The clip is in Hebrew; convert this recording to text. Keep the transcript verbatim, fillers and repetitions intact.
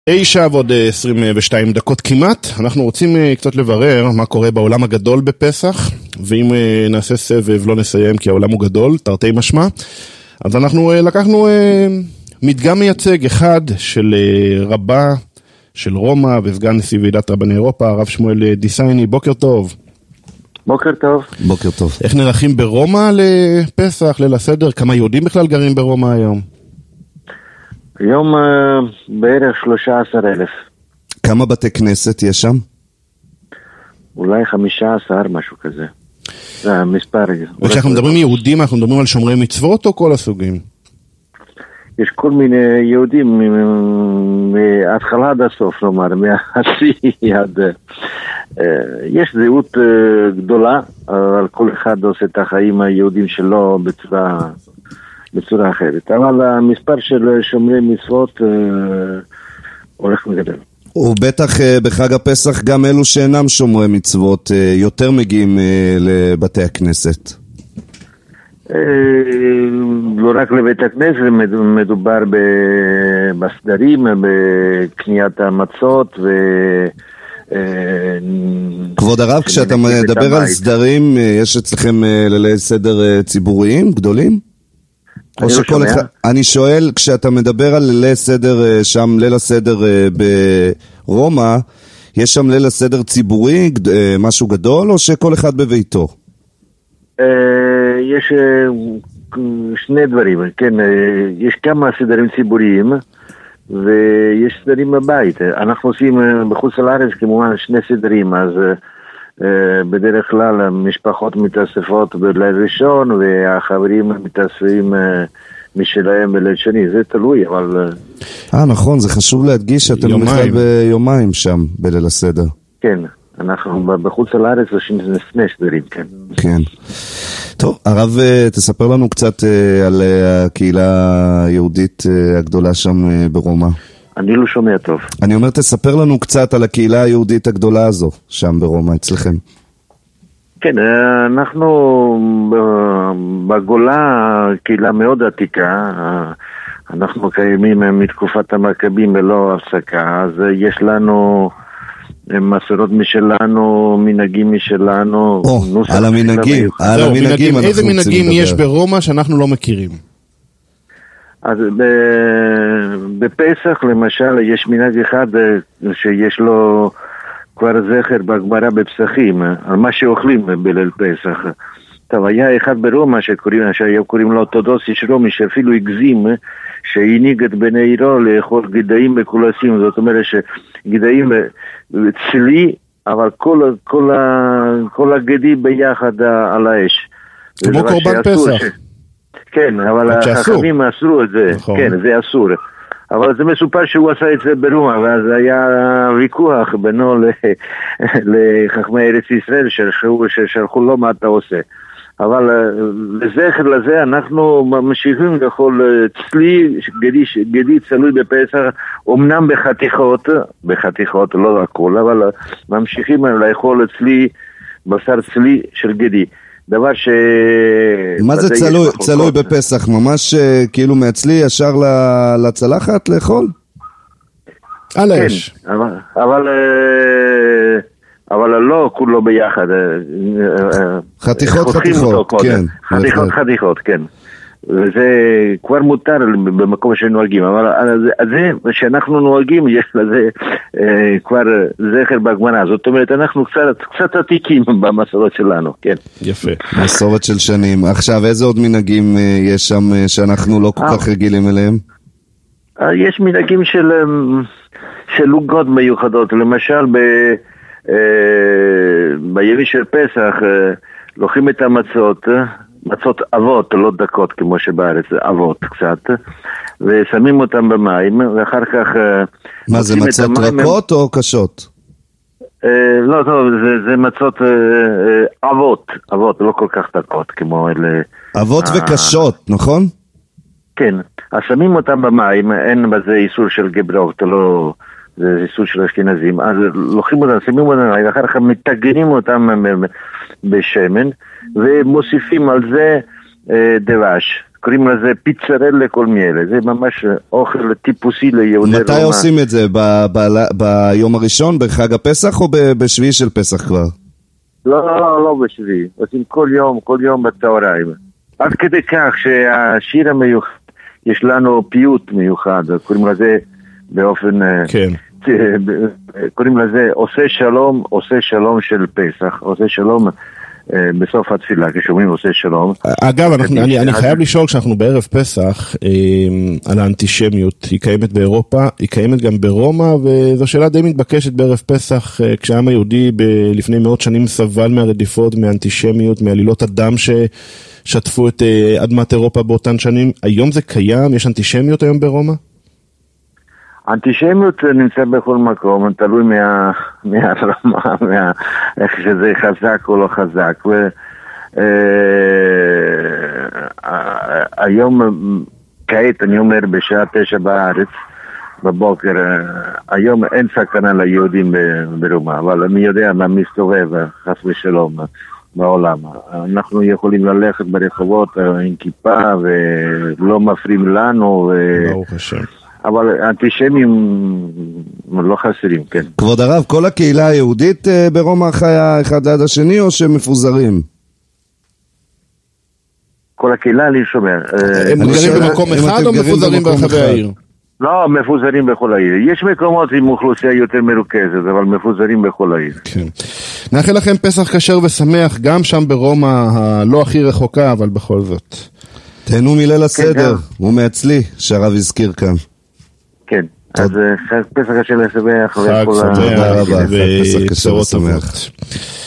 אי שעה ועוד עשרים ושתיים דקות כמעט. אנחנו רוצים קצת לברר מה קורה בעולם הגדול בפסח, ואם נעשה סבב לא נסיים כי העולם הוא גדול, תרתי משמע. אז אנחנו לקחנו מדגם מייצג אחד של רבה של רומא וסגן נשיא ועידת רבני אירופה, הרב שמואל דיסייני. בוקר טוב. בוקר טוב. בוקר טוב. איך נערכים ברומא לפסח, ליל הסדר? כמה יהודים בכלל גרים ברומא היום? היום uh, בערך שלושה עשר אלף. כמה בתי כנסת יש שם? אולי חמישה עשר, משהו כזה. זה המספר. וכשאנחנו מדברים יהודים, אנחנו מדברים על שומרי מצוות או כל הסוגים? יש כל מיני יהודים, מההתחלה עד הסוף, כלומר, מהשיא עד... Uh, יש זהות uh, גדולה, אבל כל אחד עושה את החיים היהודים שלו בצורה... בצורה אחרת, אבל המספר של שומרי מצוות אה, הולך וגדל. ובטח אה, בחג הפסח גם אלו שאינם שומרי מצוות אה, יותר מגיעים אה, לבתי הכנסת. אה, לא רק לבית הכנסת, מדובר ב- בסדרים, בקניית המצות ו... כבוד הרב, כשאתה מדבר על סדרים, יש אצלכם לילי סדר ציבוריים גדולים? או שכל אחד, אני שואל, כשאתה מדבר על ליל הסדר שם, ליל הסדר ברומא, יש שם ליל הסדר ציבורי, משהו גדול, או שכל אחד בביתו? יש שני דברים, כן, יש כמה סדרים ציבוריים, ויש סדרים בבית. אנחנו עושים בחוץ לארץ כמובן שני סדרים, אז בדרך כלל המשפחות מתאספות בליל ראשון והחברים מתאספים משלהם בליל שני, זה תלוי, אבל... אה, נכון, זה חשוב להדגיש שאתם בכלל ביומיים שם בליל הסדר. כן, אנחנו בחוץ לארץ עושים שני סדרים, כן. כן. טוב, הרב, תספר לנו קצת על הקהילה היהודית הגדולה שם ברומא. אני לא שומע טוב. אני אומר, תספר לנו קצת על הקהילה היהודית הגדולה הזו, שם ברומא, אצלכם. כן, אנחנו בגולה קהילה מאוד עתיקה, אנחנו קיימים מתקופת המכבים בלא הפסקה, אז יש לנו מסורות משלנו, מנהגים משלנו. או, על המנהגים, על המנהגים. איזה מנהגים יש ברומא שאנחנו לא מכירים? אז בפסח למשל יש מנהג אחד שיש לו כבר זכר בגמרא בפסחים על מה שאוכלים בליל פסח. טוב, היה אחד ברומא שקוראים, שהיו קוראים לו אורתודוסי רומי, שאפילו הגזים שהנהיג את בני עירו לאכול גדיים מקולסים, זאת אומרת שגדיים צלי, אבל כל, כל, כל הגדי ביחד על האש. כמו קורבן פסח. כן, אבל החכמים אסרו את זה, נכון. כן, זה אסור. אבל זה מסופר שהוא עשה את זה ברומא, ואז היה ויכוח בינו לחכמי ארץ ישראל, ששלחו לו מה אתה עושה. אבל לזכר לזה אנחנו ממשיכים לאכול צלי, גדי, גדי צלוי בפסח, אמנם בחתיכות, בחתיכות, לא הכל, אבל ממשיכים לאכול צלי, בשר צלי של גדי. דבר ש... מה זה צלוי, צלוי בפסח? ממש כאילו מעצלי ישר לצלחת לאכול? על האש. כן, אבל, אבל, אבל לא כולו ביחד. חתיכות חתיכות, כן. חתיכות חתיכות, כן. וזה כבר מותר במקום שנוהגים, אבל זה שאנחנו נוהגים יש לזה אה, כבר זכר בגמרא, זאת אומרת אנחנו קצת, קצת עתיקים במסורת שלנו, כן. יפה. מסורת של שנים. עכשיו איזה עוד מנהגים אה, יש שם אה, שאנחנו לא כל כך רגילים אליהם? אה, יש מנהגים של, של לוגות מיוחדות, למשל ב, אה, בימי של פסח אה, לוקחים את המצות, מצות אבות, לא דקות כמו שבארץ, אבות קצת, ושמים אותם במים, ואחר כך... מה זה, מצות רכות או קשות? לא, לא, זה מצות אבות, אבות, לא כל כך דקות כמו אלה... אבות וקשות, נכון? כן, אז שמים אותם במים, אין בזה איסור של גברוק, לא... זה איסור של אשכנזים, אז לוקחים אותם, שמים אותם, ואחר כך מתגנים אותם בשמן, ומוסיפים על זה דבש, קוראים לזה פיצרלה קולמיאלה, זה ממש אוכל טיפוסי ליהודי רומא. מתי עושים את זה? ב- ב- ביום הראשון, בחג הפסח או ב- בשביעי של פסח כבר? לא, לא, לא בשביעי, עושים כל יום, כל יום בצהריים. עד כדי כך שהשיר המיוחד, יש לנו פיוט מיוחד, קוראים לזה באופן... כן. קוראים לזה עושה שלום, עושה שלום של פסח, עושה שלום בסוף התפילה, כשאומרים עושה שלום. אגב, אנחנו, אני, אני חייב לשאול, כשאנחנו בערב פסח, על האנטישמיות, היא קיימת באירופה, היא קיימת גם ברומא, וזו שאלה די מתבקשת בערב פסח, כשהעם היהודי לפני מאות שנים סבל מהרדיפות, מהאנטישמיות, מעלילות הדם ששטפו את אדמת אירופה באותן שנים. היום זה קיים? יש אנטישמיות היום ברומא? אנטישמיות נמצא בכל מקום, תלוי מה, מהרמה, מה, איך שזה חזק או לא חזק. ו, אה, היום, כעת, אני אומר, בשעה תשע בארץ, בבוקר, היום אין סכנה ליהודים ברומא, אבל אני יודע מה מסתובב, חס ושלום, בעולם. אנחנו יכולים ללכת ברחובות עם כיפה ולא מפריעים לנו. ברוך השם. אבל אנטישמים לא חסרים, כן. כבוד הרב, כל הקהילה היהודית ברומא חיה אחד ליד השני או שהם מפוזרים? כל הקהילה אני שומע. הם גרים במקום אחד או מפוזרים ברחבי העיר? לא, מפוזרים בכל העיר. יש מקומות עם אוכלוסייה יותר מרוכזת, אבל מפוזרים בכל העיר. כן. נאחל לכם פסח כשר ושמח, גם שם ברומא הלא הכי רחוקה, אבל בכל זאת. תהנו מליל הסדר, הוא מעצלי, שהרב הזכיר כאן. כן, אז פסח כשר ושמח. חג שמח ובשורות טובות.